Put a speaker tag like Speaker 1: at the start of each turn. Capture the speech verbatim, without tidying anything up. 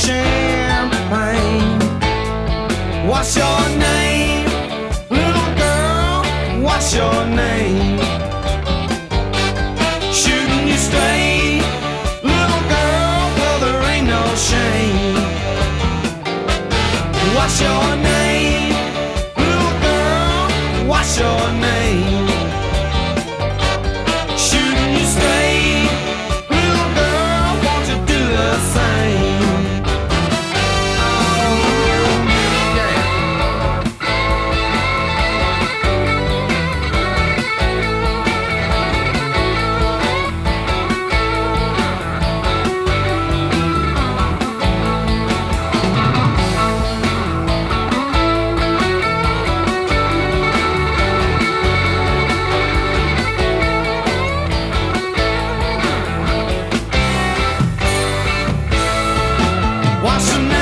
Speaker 1: champagne. What's your name, little girl? What's your name? Shooting you straight, little girl, well there ain't no shame. What's your name, little girl? What's your name? Shooting you straight, little girl, won't you do the same? What's your name?